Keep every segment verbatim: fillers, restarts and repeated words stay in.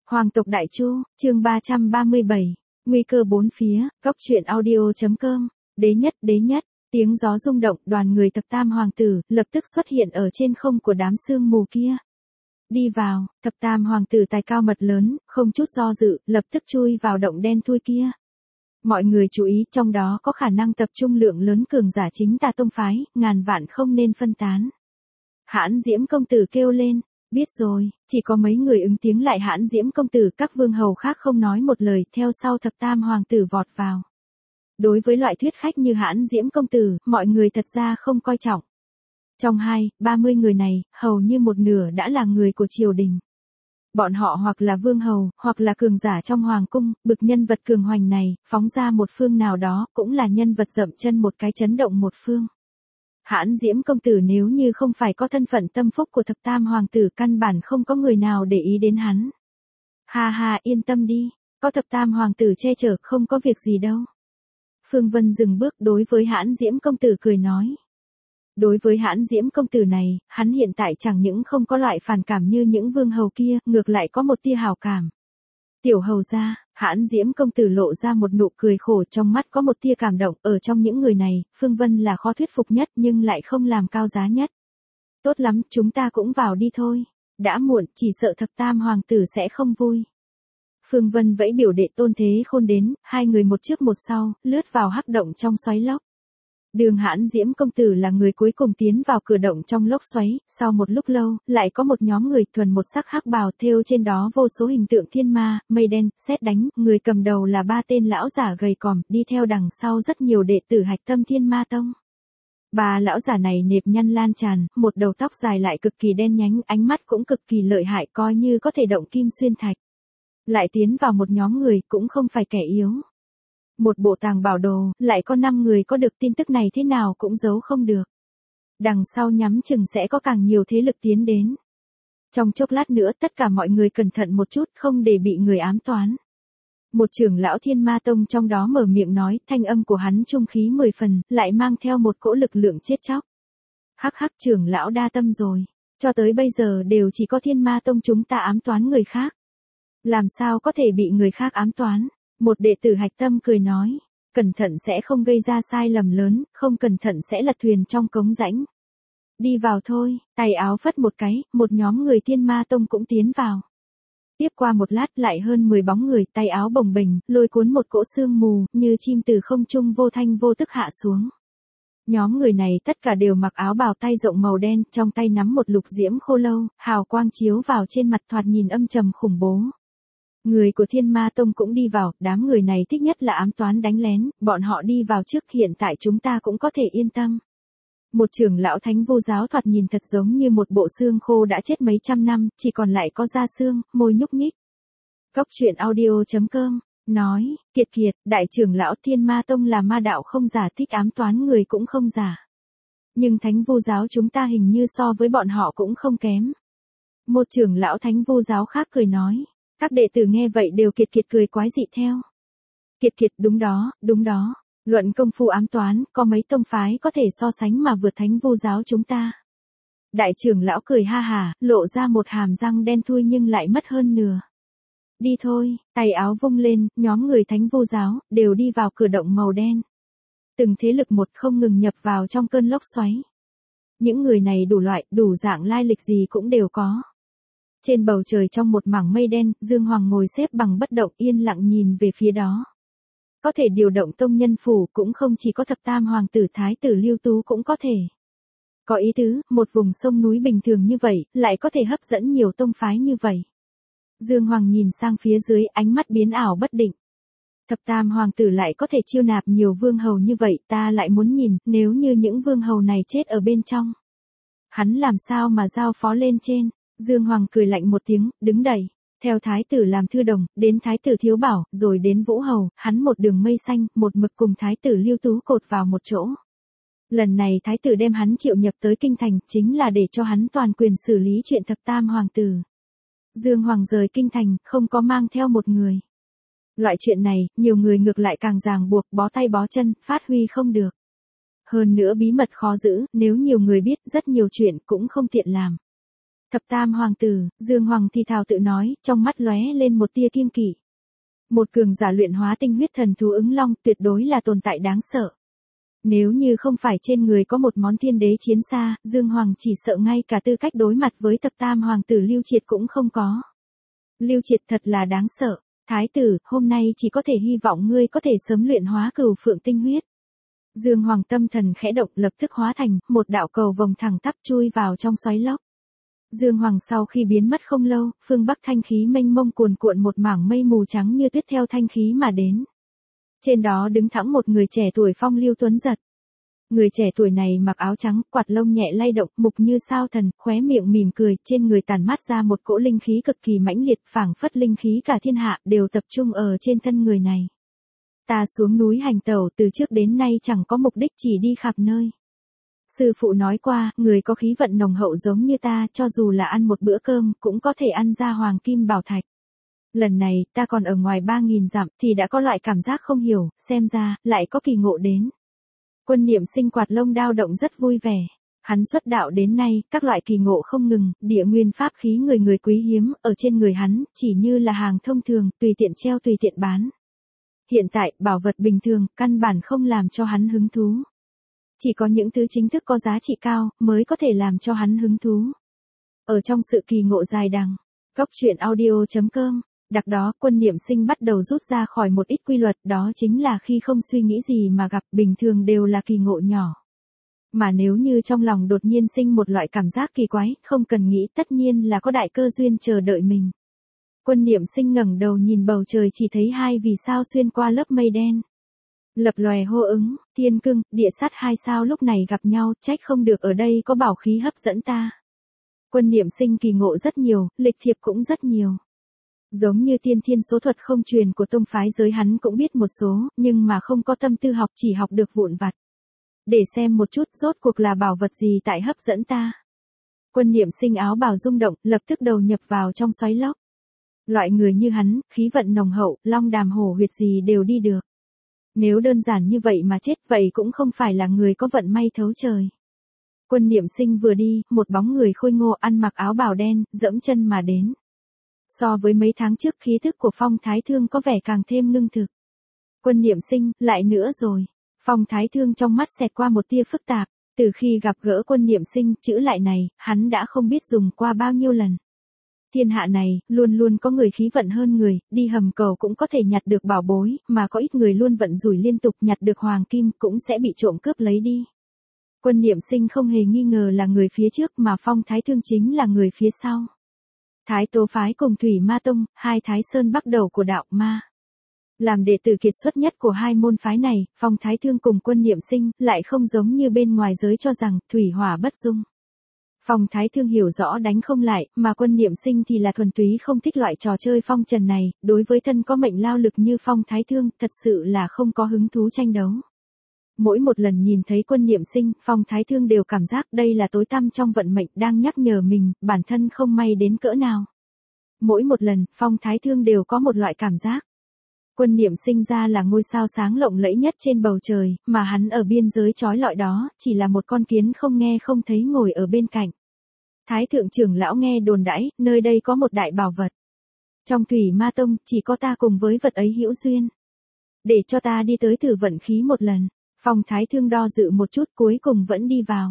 Hoàng tộc Đại Chu, chương ba trăm ba mươi bảy, nguy cơ bốn phía, góc truyện audio.com, đế nhất, đế nhất, tiếng gió rung động, đoàn người thập tam hoàng tử, lập tức xuất hiện ở trên không của đám sương mù kia. Đi vào, thập tam hoàng tử tài cao mật lớn, không chút do dự, lập tức chui vào động đen thui kia. Mọi người chú ý, trong đó có khả năng tập trung lượng lớn cường giả chính tà tông phái, ngàn vạn không nên phân tán. Hãn Diễm công tử kêu lên. Biết rồi, chỉ có mấy người ứng tiếng lại. Hãn Diễm công tử, các vương hầu khác không nói một lời, theo sau thập tam hoàng tử vọt vào. Đối với loại thuyết khách như Hãn Diễm công tử, mọi người thật ra không coi trọng. Trong hai, ba mươi người này, hầu như một nửa đã là người của triều đình. Bọn họ hoặc là vương hầu, hoặc là cường giả trong hoàng cung, bực nhân vật cường hoành này, phóng ra một phương nào đó, cũng là nhân vật dậm chân một cái chấn động một phương. Hãn Diễm công tử nếu như không phải có thân phận tâm phúc của thập tam hoàng tử, căn bản không có người nào để ý đến hắn. Ha ha, yên tâm đi, có thập tam hoàng tử che chở, không có việc gì đâu. Phương Vân dừng bước đối với Hãn Diễm công tử cười nói. Đối với Hãn Diễm công tử này, hắn hiện tại chẳng những không có loại phản cảm như những vương hầu kia, ngược lại có một tia hào cảm. Tiểu hầu gia, Hãn Diễm công tử lộ ra một nụ cười khổ, trong mắt có một tia cảm động. Ở trong những người này, Phương Vân là khó thuyết phục nhất nhưng lại không làm cao giá nhất. Tốt lắm, chúng ta cũng vào đi thôi. Đã muộn, chỉ sợ thập tam hoàng tử sẽ không vui. Phương Vân vẫy biểu đệ Tôn Thế Khôn đến, hai người một trước một sau, lướt vào hắc động trong xoáy lốc. Đường Hãn Diễm công tử là người cuối cùng tiến vào cửa động trong lốc xoáy, sau một lúc lâu, lại có một nhóm người thuần một sắc hắc bào, thêu trên đó vô số hình tượng thiên ma, mây đen, sét đánh, người cầm đầu là ba tên lão giả gầy còm, đi theo đằng sau rất nhiều đệ tử Hạch Tâm Thiên Ma Tông. Ba lão giả này nếp nhăn lan tràn, một đầu tóc dài lại cực kỳ đen nhánh, ánh mắt cũng cực kỳ lợi hại, coi như có thể động kim xuyên thạch. Lại tiến vào một nhóm người, cũng không phải kẻ yếu. Một bộ tàng bảo đồ, lại có năm người có được tin tức này thế nào cũng giấu không được. Đằng sau nhắm chừng sẽ có càng nhiều thế lực tiến đến. Trong chốc lát nữa tất cả mọi người cẩn thận một chút, không để bị người ám toán. Một trưởng lão Thiên Ma Tông trong đó mở miệng nói, thanh âm của hắn trung khí mười phần, lại mang theo một cỗ lực lượng chết chóc. Hắc hắc, trưởng lão đa tâm rồi. Cho tới bây giờ đều chỉ có Thiên Ma Tông chúng ta ám toán người khác. Làm sao có thể bị người khác ám toán? Một đệ tử Hạch Tâm cười nói, cẩn thận sẽ không gây ra sai lầm lớn, không cẩn thận sẽ lật thuyền trong cống rãnh. Đi vào thôi, tay áo phất một cái, một nhóm người Thiên Ma Tông cũng tiến vào. Tiếp qua một lát lại hơn mười bóng người, tay áo bồng bềnh, lôi cuốn một cỗ sương mù, như chim từ không trung vô thanh vô tức hạ xuống. Nhóm người này tất cả đều mặc áo bào tay rộng màu đen, trong tay nắm một lục diễm khô lâu, hào quang chiếu vào trên mặt thoạt nhìn âm trầm khủng bố. Người của Thiên Ma Tông cũng đi vào, đám người này thích nhất là ám toán đánh lén, bọn họ đi vào trước, hiện tại chúng ta cũng có thể yên tâm. Một trưởng lão Thánh Vu giáo thoạt nhìn thật giống như một bộ xương khô đã chết mấy trăm năm, chỉ còn lại có da xương, môi nhúc nhích. Góc truyện audio.com, nói, kiệt kiệt, đại trưởng lão Thiên Ma Tông là ma đạo không giả, thích ám toán người cũng không giả. Nhưng Thánh Vu giáo chúng ta hình như so với bọn họ cũng không kém. Một trưởng lão Thánh Vu giáo khác cười nói. Các đệ tử nghe vậy đều kiệt kiệt cười quái dị theo. Kiệt kiệt, đúng đó, đúng đó. Luận công phu ám toán, có mấy tông phái có thể so sánh mà vượt Thánh Vu giáo chúng ta. Đại trưởng lão cười ha hà, lộ ra một hàm răng đen thui nhưng lại mất hơn nửa. Đi thôi, tay áo vung lên, nhóm người Thánh Vu giáo, đều đi vào cửa động màu đen. Từng thế lực một không ngừng nhập vào trong cơn lốc xoáy. Những người này đủ loại, đủ dạng lai lịch gì cũng đều có. Trên bầu trời trong một mảng mây đen, Dương Hoàng ngồi xếp bằng bất động yên lặng nhìn về phía đó. Có thể điều động tông nhân phủ cũng không chỉ có thập tam hoàng tử thái tử Lưu Tú cũng có thể. Có ý tứ, một vùng sông núi bình thường như vậy, lại có thể hấp dẫn nhiều tông phái như vậy. Dương Hoàng nhìn sang phía dưới, ánh mắt biến ảo bất định. Thập tam hoàng tử lại có thể chiêu nạp nhiều vương hầu như vậy, ta lại muốn nhìn, nếu như những vương hầu này chết ở bên trong. Hắn làm sao mà giao phó lên trên. Dương Hoàng cười lạnh một tiếng, đứng đẩy, theo thái tử làm thư đồng, đến thái tử Thiếu Bảo, rồi đến Vũ Hầu, hắn một đường mây xanh, một mực cùng thái tử Lưu Tú cột vào một chỗ. Lần này thái tử đem hắn triệu nhập tới kinh thành, chính là để cho hắn toàn quyền xử lý chuyện thập tam hoàng tử. Dương Hoàng rời kinh thành, không có mang theo một người. Loại chuyện này, nhiều người ngược lại càng ràng buộc, bó tay bó chân, phát huy không được. Hơn nữa bí mật khó giữ, nếu nhiều người biết, rất nhiều chuyện cũng không tiện làm. Thập tam hoàng tử, Dương Hoàng thì thào tự nói, trong mắt lóe lên một tia kiêng kỵ. Một cường giả luyện hóa tinh huyết thần thú ứng long tuyệt đối là tồn tại đáng sợ. Nếu như không phải trên người có một món thiên đế chiến xa, Dương Hoàng chỉ sợ ngay cả tư cách đối mặt với thập tam hoàng tử Lưu Triệt cũng không có. Lưu Triệt thật là đáng sợ. Thái tử, hôm nay chỉ có thể hy vọng ngươi có thể sớm luyện hóa cửu phượng tinh huyết. Dương Hoàng tâm thần khẽ động lập tức hóa thành một đạo cầu vồng thẳng tắp chui vào trong xoáy lốc. Dương Hoàng sau khi biến mất không lâu, phương Bắc thanh khí mênh mông cuồn cuộn một mảng mây mù trắng như tuyết theo thanh khí mà đến. Trên đó đứng thẳng một người trẻ tuổi phong lưu tuấn giật. Người trẻ tuổi này mặc áo trắng, quạt lông nhẹ lay động, mục như sao thần, khóe miệng mỉm cười, trên người tản mát ra một cỗ linh khí cực kỳ mãnh liệt, phảng phất linh khí cả thiên hạ đều tập trung ở trên thân người này. Ta xuống núi hành tẩu từ trước đến nay chẳng có mục đích, chỉ đi khắp nơi. Sư phụ nói qua, người có khí vận nồng hậu giống như ta, cho dù là ăn một bữa cơm, cũng có thể ăn ra hoàng kim bảo thạch. Lần này, ta còn ở ngoài ba nghìn dặm, thì đã có loại cảm giác không hiểu, xem ra, lại có kỳ ngộ đến. Quân Niệm Sinh quạt lông đao động rất vui vẻ. Hắn xuất đạo đến nay, các loại kỳ ngộ không ngừng, địa nguyên pháp khí người người quý hiếm, ở trên người hắn, chỉ như là hàng thông thường, tùy tiện treo tùy tiện bán. Hiện tại, bảo vật bình thường, căn bản không làm cho hắn hứng thú. Chỉ có những thứ chính thức có giá trị cao, mới có thể làm cho hắn hứng thú. Ở trong sự kỳ ngộ dài đằng, góc truyện audio chấm com, đặc đó Quân Niệm Sinh bắt đầu rút ra khỏi một ít quy luật, đó chính là khi không suy nghĩ gì mà gặp bình thường đều là kỳ ngộ nhỏ. Mà nếu như trong lòng đột nhiên sinh một loại cảm giác kỳ quái, không cần nghĩ tất nhiên là có đại cơ duyên chờ đợi mình. Quân Niệm Sinh ngẩng đầu nhìn bầu trời chỉ thấy hai vì sao xuyên qua lớp mây đen. Lập lòe hô ứng, thiên cưng, địa sát hai sao lúc này gặp nhau, trách không được ở đây có bảo khí hấp dẫn ta. Quân Niệm Sinh kỳ ngộ rất nhiều, lịch thiệp cũng rất nhiều. Giống như tiên thiên số thuật không truyền của tông phái giới hắn cũng biết một số, nhưng mà không có tâm tư học, chỉ học được vụn vặt. Để xem một chút rốt cuộc là bảo vật gì tại hấp dẫn ta. Quân Niệm Sinh áo bào rung động, lập tức đầu nhập vào trong xoáy lốc. Loại người như hắn, khí vận nồng hậu, long đàm hổ huyệt gì đều đi được. Nếu đơn giản như vậy mà chết, vậy cũng không phải là người có vận may thấu trời. Quân Niệm Sinh vừa đi, một bóng người khôi ngô ăn mặc áo bào đen, dẫm chân mà đến. So với mấy tháng trước khí thức của Phong Thái Thương có vẻ càng thêm ngưng thực. Quân Niệm Sinh, lại nữa rồi. Phong Thái Thương trong mắt xẹt qua một tia phức tạp, từ khi gặp gỡ Quân Niệm Sinh, chữ lại này, hắn đã không biết dùng qua bao nhiêu lần. Thiên hạ này, luôn luôn có người khí vận hơn người, đi hầm cầu cũng có thể nhặt được bảo bối, mà có ít người luôn vận rủi liên tục nhặt được hoàng kim cũng sẽ bị trộm cướp lấy đi. Quân Niệm Sinh không hề nghi ngờ là người phía trước mà Phong Thái Thương chính là người phía sau. Thái Tố Phái cùng Thủy Ma Tông, hai Thái Sơn bắt đầu của đạo ma. Làm đệ tử kiệt xuất nhất của hai môn phái này, Phong Thái Thương cùng Quân Niệm Sinh lại không giống như bên ngoài giới cho rằng thủy hỏa bất dung. Phong Thái Thương hiểu rõ đánh không lại, mà Quân Niệm Sinh thì là thuần túy không thích loại trò chơi phong trần này, đối với thân có mệnh lao lực như Phong Thái Thương, thật sự là không có hứng thú tranh đấu. Mỗi một lần nhìn thấy Quân Niệm Sinh, Phong Thái Thương đều cảm giác đây là tối tăm trong vận mệnh đang nhắc nhở mình, bản thân không may đến cỡ nào. Mỗi một lần, Phong Thái Thương đều có một loại cảm giác. Quân Niệm Sinh ra là ngôi sao sáng lộng lẫy nhất trên bầu trời, mà hắn ở biên giới chói lọi đó, chỉ là một con kiến không nghe không thấy ngồi ở bên cạnh. Thái thượng trưởng lão nghe đồn đãi, nơi đây có một đại bảo vật. Trong Thủy Ma Tông, chỉ có ta cùng với vật ấy hữu duyên. Để cho ta đi tới thử vận khí một lần. Phong Thái Thương đo dự một chút cuối cùng vẫn đi vào.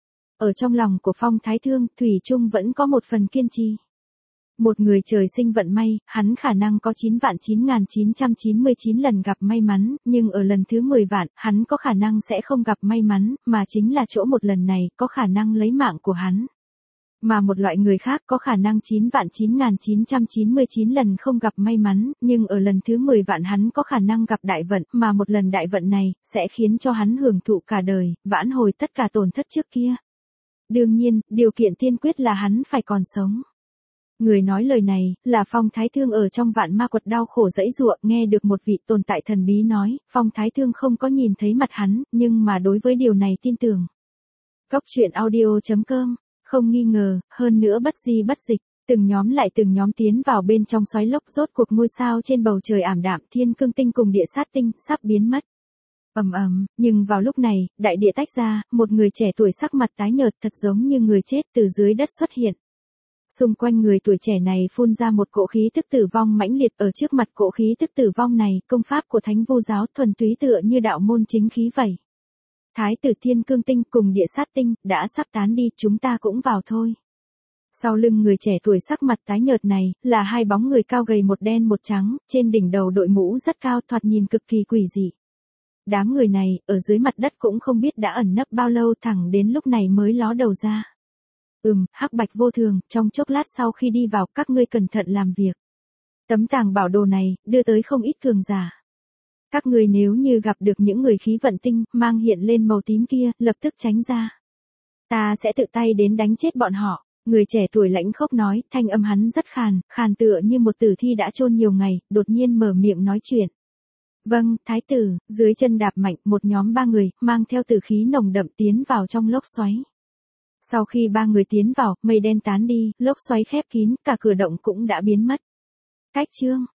Ở trong lòng của Phong Thái Thương, Thủy Trung vẫn có một phần kiên trì. Một người trời sinh vận may, hắn khả năng có chín vạn chín nghìn chín trăm chín mươi chín lần gặp may mắn, nhưng ở lần thứ mười vạn, hắn có khả năng sẽ không gặp may mắn, mà chính là chỗ một lần này có khả năng lấy mạng của hắn. Mà một loại người khác có khả năng chín vạn chín nghìn chín trăm chín mươi chín lần không gặp may mắn, nhưng ở lần thứ mười vạn hắn có khả năng gặp đại vận, mà một lần đại vận này, sẽ khiến cho hắn hưởng thụ cả đời, vãn hồi tất cả tổn thất trước kia. Đương nhiên, điều kiện tiên quyết là hắn phải còn sống. Người nói lời này, là Phong Thái Thương ở trong vạn ma quật đau khổ dẫy dụa, nghe được một vị tồn tại thần bí nói, Phong Thái Thương không có nhìn thấy mặt hắn, nhưng mà đối với điều này tin tưởng. Góc truyện audio chấm com, không nghi ngờ, hơn nữa bất di bất dịch, từng nhóm lại từng nhóm tiến vào bên trong xoáy lốc, rốt cuộc ngôi sao trên bầu trời ảm đạm, Thiên Cương Tinh cùng Địa Sát Tinh, sắp biến mất. Ầm ầm, nhưng vào lúc này, đại địa tách ra, một người trẻ tuổi sắc mặt tái nhợt thật giống như người chết từ dưới đất xuất hiện. Xung quanh người tuổi trẻ này phun ra một cỗ khí tức tử vong mãnh liệt, ở trước mặt cỗ khí tức tử vong này, công pháp của Thánh Vu giáo thuần túy tựa như đạo môn chính khí vậy. Thái tử Thiên Cương Tinh cùng Địa Sát Tinh đã sắp tán đi, chúng ta cũng vào thôi. Sau lưng người trẻ tuổi sắc mặt tái nhợt này, là hai bóng người cao gầy một đen một trắng, trên đỉnh đầu đội mũ rất cao, thoạt nhìn cực kỳ quỷ dị. Đám người này, ở dưới mặt đất cũng không biết đã ẩn nấp bao lâu, thẳng đến lúc này mới ló đầu ra. Ừm, hắc bạch vô thường, trong chốc lát sau khi đi vào, các ngươi cẩn thận làm việc. Tấm tàng bảo đồ này, đưa tới không ít cường giả. Các ngươi nếu như gặp được những người khí vận tinh, mang hiện lên màu tím kia, lập tức tránh ra. Ta sẽ tự tay đến đánh chết bọn họ. Người trẻ tuổi lãnh khốc nói, thanh âm hắn rất khàn, khàn tựa như một tử thi đã chôn nhiều ngày, đột nhiên mở miệng nói chuyện. Vâng, thái tử, dưới chân đạp mạnh, một nhóm ba người, mang theo tử khí nồng đậm tiến vào trong lốc xoáy. Sau khi ba người tiến vào, mây đen tán đi, lốc xoáy khép kín, cả cửa động cũng đã biến mất. Cách chương